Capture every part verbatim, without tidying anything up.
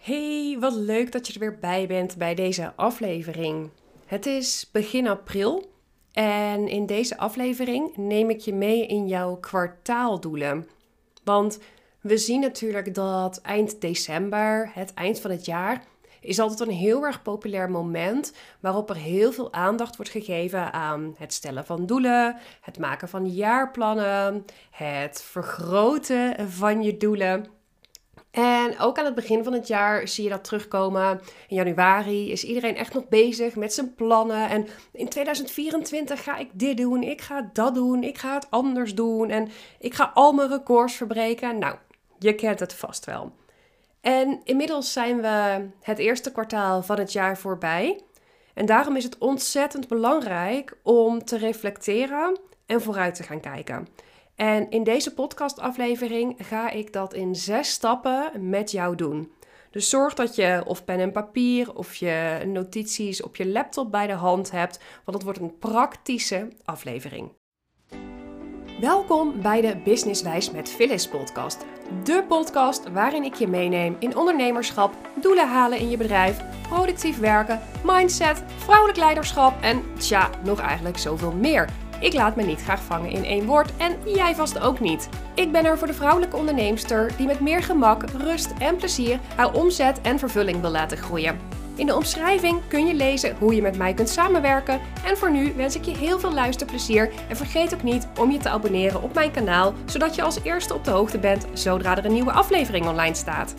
Hey, wat leuk dat je er weer bij bent bij deze aflevering. Het is begin april en in deze aflevering neem ik je mee in jouw kwartaaldoelen. Want we zien natuurlijk dat eind december, het eind van het jaar, is altijd een heel erg populair moment waarop er heel veel aandacht wordt gegeven aan het stellen van doelen, het maken van jaarplannen, het vergroten van je doelen. En ook aan het begin van het jaar zie je dat terugkomen. In januari is iedereen echt nog bezig met zijn plannen. En in tweeduizend vierentwintig ga ik dit doen, ik ga dat doen, ik ga het anders doen. En ik ga al mijn records verbreken. Nou, je kent het vast wel. En inmiddels zijn we het eerste kwartaal van het jaar voorbij. En daarom is het ontzettend belangrijk om te reflecteren en vooruit te gaan kijken. En in deze podcastaflevering ga ik dat in zes stappen met jou doen. Dus zorg dat je of pen en papier of je notities op je laptop bij de hand hebt, want het wordt een praktische aflevering. Welkom bij de Businesswijs met Phyllis podcast. De podcast waarin ik je meeneem in ondernemerschap, doelen halen in je bedrijf, productief werken, mindset, vrouwelijk leiderschap en tja, nog eigenlijk zoveel meer. Ik laat me niet graag vangen in één woord en jij vast ook niet. Ik ben er voor de vrouwelijke onderneemster die met meer gemak, rust en plezier haar omzet en vervulling wil laten groeien. In de omschrijving kun je lezen hoe je met mij kunt samenwerken. En voor nu wens ik je heel veel luisterplezier en vergeet ook niet om je te abonneren op mijn kanaal, zodat je als eerste op de hoogte bent zodra er een nieuwe aflevering online staat.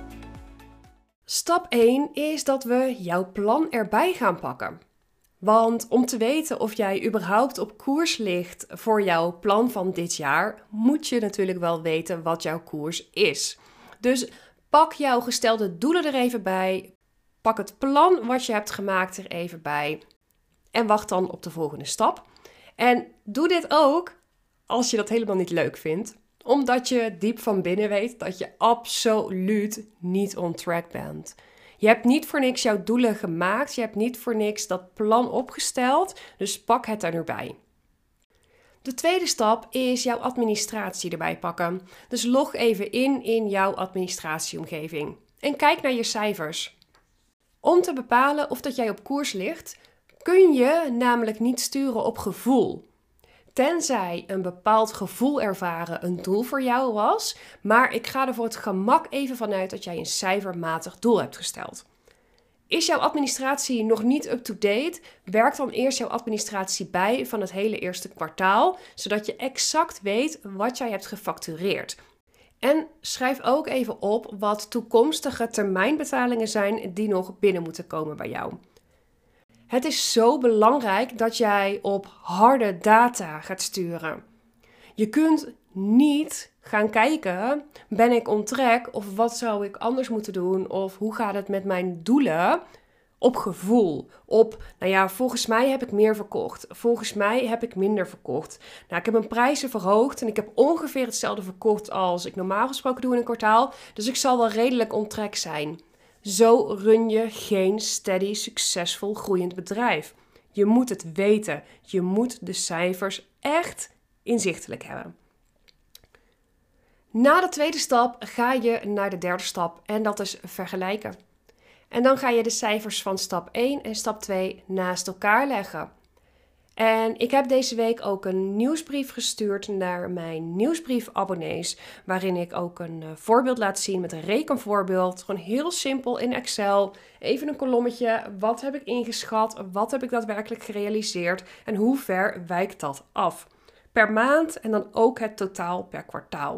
Stap één is dat we jouw plan erbij gaan pakken. Want om te weten of jij überhaupt op koers ligt voor jouw plan van dit jaar, moet je natuurlijk wel weten wat jouw koers is. Dus pak jouw gestelde doelen er even bij, pak het plan wat je hebt gemaakt er even bij en wacht dan op de volgende stap. En doe dit ook als je dat helemaal niet leuk vindt, omdat je diep van binnen weet dat je absoluut niet on track bent. Je hebt niet voor niks jouw doelen gemaakt. Je hebt niet voor niks dat plan opgesteld. Dus pak het er nu bij. De tweede stap is jouw administratie erbij pakken. Dus log even in in jouw administratieomgeving. En kijk naar je cijfers. Om te bepalen of dat jij op koers ligt, kun je namelijk niet sturen op gevoel. Tenzij een bepaald gevoel ervaren een doel voor jou was, maar ik ga er voor het gemak even vanuit dat jij een cijfermatig doel hebt gesteld. Is jouw administratie nog niet up-to-date? Werk dan eerst jouw administratie bij van het hele eerste kwartaal, zodat je exact weet wat jij hebt gefactureerd. En schrijf ook even op wat toekomstige termijnbetalingen zijn die nog binnen moeten komen bij jou. Het is zo belangrijk dat jij op harde data gaat sturen. Je kunt niet gaan kijken, ben ik on track of wat zou ik anders moeten doen of hoe gaat het met mijn doelen op gevoel. Op, nou ja, volgens mij heb ik meer verkocht. Volgens mij heb ik minder verkocht. Nou, ik heb mijn prijzen verhoogd en ik heb ongeveer hetzelfde verkocht als ik normaal gesproken doe in een kwartaal. Dus ik zal wel redelijk on track zijn. Zo run je geen steady, succesvol groeiend bedrijf. Je moet het weten. Je moet de cijfers echt inzichtelijk hebben. Na de tweede stap ga je naar de derde stap en dat is vergelijken. En dan ga je de cijfers van stap één en stap twee naast elkaar leggen. En ik heb deze week ook een nieuwsbrief gestuurd naar mijn nieuwsbriefabonnees, waarin ik ook een uh, voorbeeld laat zien met een rekenvoorbeeld. Gewoon heel simpel in Excel. Even een kolommetje. Wat heb ik ingeschat? Wat heb ik daadwerkelijk gerealiseerd? En hoe ver wijkt dat af? Per maand en dan ook het totaal per kwartaal.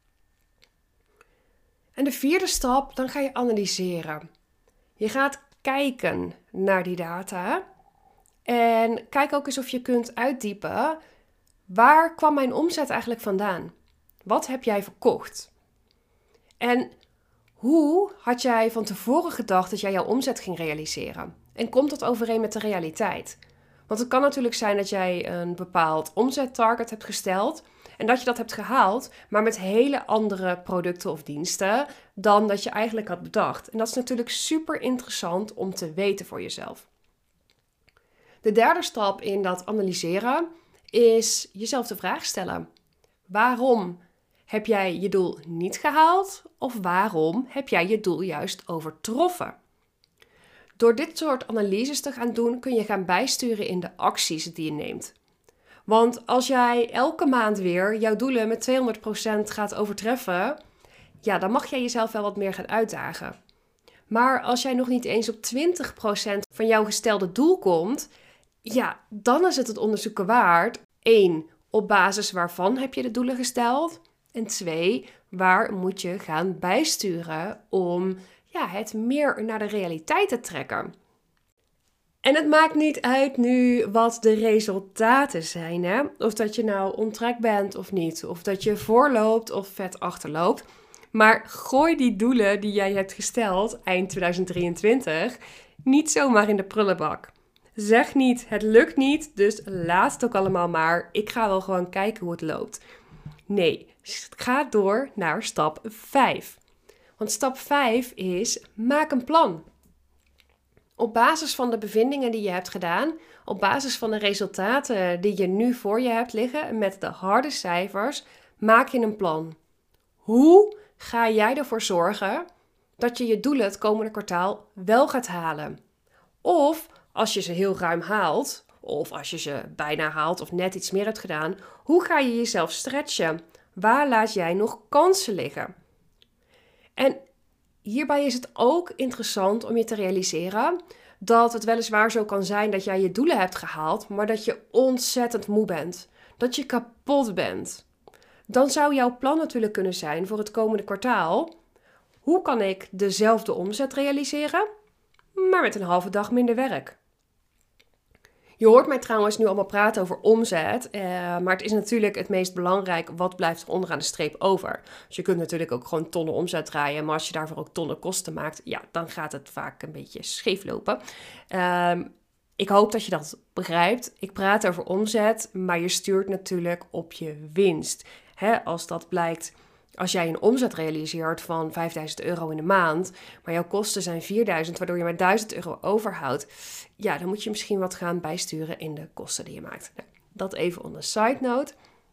En de vierde stap, dan ga je analyseren. Je gaat kijken naar die data. En kijk ook eens of je kunt uitdiepen, waar kwam mijn omzet eigenlijk vandaan? Wat heb jij verkocht? En hoe had jij van tevoren gedacht dat jij jouw omzet ging realiseren? En komt dat overeen met de realiteit? Want het kan natuurlijk zijn dat jij een bepaald omzettarget hebt gesteld en dat je dat hebt gehaald, maar met hele andere producten of diensten dan dat je eigenlijk had bedacht. En dat is natuurlijk super interessant om te weten voor jezelf. De derde stap in dat analyseren is jezelf de vraag stellen. Waarom Heb jij je doel niet gehaald of waarom heb jij je doel juist overtroffen? Door dit soort analyses te gaan doen kun je gaan bijsturen in de acties die je neemt. Want als jij elke maand weer jouw doelen met tweehonderd procent gaat overtreffen, ja, dan mag jij jezelf wel wat meer gaan uitdagen. Maar als jij nog niet eens op twintig procent van jouw gestelde doel komt, ja, dan is het het onderzoeken waard. één. Op basis waarvan heb je de doelen gesteld? En twee. Waar moet je gaan bijsturen om ja, het meer naar de realiteit te trekken? En het maakt niet uit nu wat de resultaten zijn, hè? Of dat je nou on track bent of niet. Of dat je voorloopt of vet achterloopt. Maar gooi die doelen die jij hebt gesteld eind tweeduizend drieëntwintig niet zomaar in de prullenbak. Zeg niet, het lukt niet, dus laat het ook allemaal maar. Ik ga wel gewoon kijken hoe het loopt. Nee, ga door naar stap vijf. Want stap vijf is, maak een plan. Op basis van de bevindingen die je hebt gedaan, op basis van de resultaten die je nu voor je hebt liggen, met de harde cijfers, maak je een plan. Hoe ga jij ervoor zorgen dat je je doelen het komende kwartaal wel gaat halen? Of als je ze heel ruim haalt, of als je ze bijna haalt of net iets meer hebt gedaan, hoe ga je jezelf stretchen? Waar laat jij nog kansen liggen? En hierbij is het ook interessant om je te realiseren dat het weliswaar zo kan zijn dat jij je doelen hebt gehaald, maar dat je ontzettend moe bent. Dat je kapot bent. Dan zou jouw plan natuurlijk kunnen zijn voor het komende kwartaal: hoe kan ik dezelfde omzet realiseren, maar met een halve dag minder werk? Je hoort mij trouwens nu allemaal praten over omzet, eh, maar het is natuurlijk het meest belangrijk, wat blijft er onderaan de streep over. Dus je kunt natuurlijk ook gewoon tonnen omzet draaien, maar als je daarvoor ook tonnen kosten maakt, ja, dan gaat het vaak een beetje scheef lopen. Uh, ik hoop dat je dat begrijpt. Ik praat over omzet, maar je stuurt natuurlijk op je winst. Hè, als dat blijkt, als jij een omzet realiseert van vijfduizend euro in de maand, maar jouw kosten zijn vierduizend, waardoor je maar duizend euro overhoudt, ja, dan moet je misschien wat gaan bijsturen in de kosten die je maakt. Nou, dat even on the side note.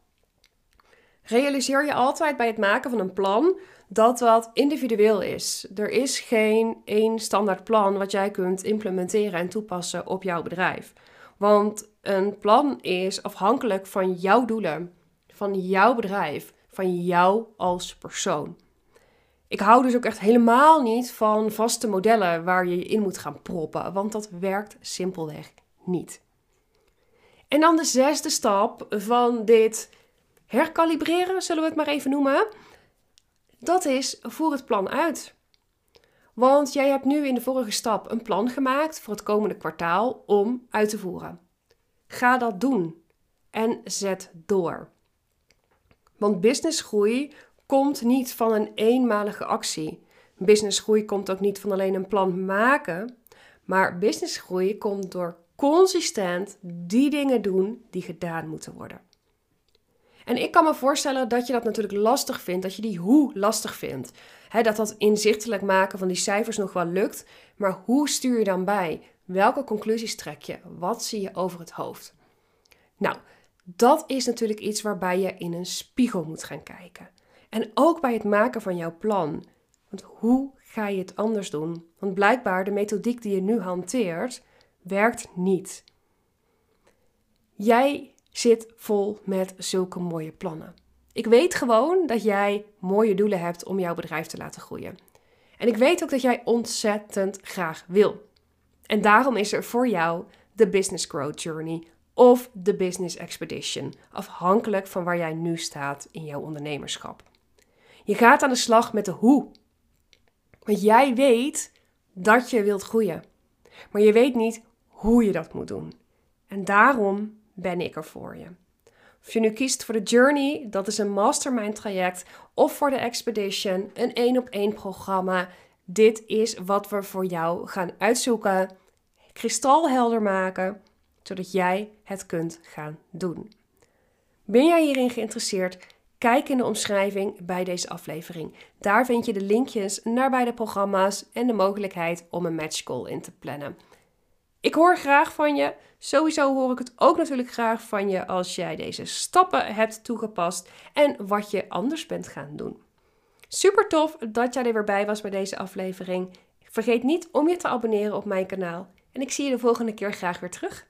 Realiseer je altijd bij het maken van een plan dat wat individueel is. Er is geen één standaard plan wat jij kunt implementeren en toepassen op jouw bedrijf. Want een plan is afhankelijk van jouw doelen, van jouw bedrijf, van jou als persoon. Ik hou dus ook echt helemaal niet van vaste modellen waar je je in moet gaan proppen, want dat werkt simpelweg niet. En dan de zesde stap van dit herkalibreren, zullen we het maar even noemen. Dat is, voer het plan uit. Want jij hebt nu in de vorige stap een plan gemaakt voor het komende kwartaal om uit te voeren. Ga dat doen en zet door. Want businessgroei komt niet van een eenmalige actie. Businessgroei komt ook niet van alleen een plan maken, maar businessgroei komt door consistent die dingen doen die gedaan moeten worden. En ik kan me voorstellen dat je dat natuurlijk lastig vindt, dat je die hoe lastig vindt. He, dat dat inzichtelijk maken van die cijfers nog wel lukt, maar hoe stuur je dan bij? Welke conclusies trek je? Wat zie je over het hoofd? Nou, dat is natuurlijk iets waarbij je in een spiegel moet gaan kijken. En ook bij het maken van jouw plan. Want hoe ga je het anders doen? Want blijkbaar de methodiek die je nu hanteert, werkt niet. Jij zit vol met zulke mooie plannen. Ik weet gewoon dat jij mooie doelen hebt om jouw bedrijf te laten groeien. En ik weet ook dat jij ontzettend graag wil. En daarom is er voor jou de Business Growth Journey of de Business Expedition, afhankelijk van waar jij nu staat in jouw ondernemerschap. Je gaat aan de slag met de hoe. Want jij weet dat je wilt groeien. Maar je weet niet hoe je dat moet doen. En daarom ben ik er voor je. Of je nu kiest voor de Journey, dat is een mastermind traject, of voor de Expedition, een één op één programma. Dit is wat we voor jou gaan uitzoeken, kristalhelder maken, zodat jij het kunt gaan doen. Ben jij hierin geïnteresseerd? Kijk in de omschrijving bij deze aflevering. Daar vind je de linkjes naar beide programma's en de mogelijkheid om een matchcall in te plannen. Ik hoor graag van je. Sowieso hoor ik het ook natuurlijk graag van je als jij deze stappen hebt toegepast en wat je anders bent gaan doen. Super tof dat jij er weer bij was bij deze aflevering. Vergeet niet om je te abonneren op mijn kanaal. En ik zie je de volgende keer graag weer terug.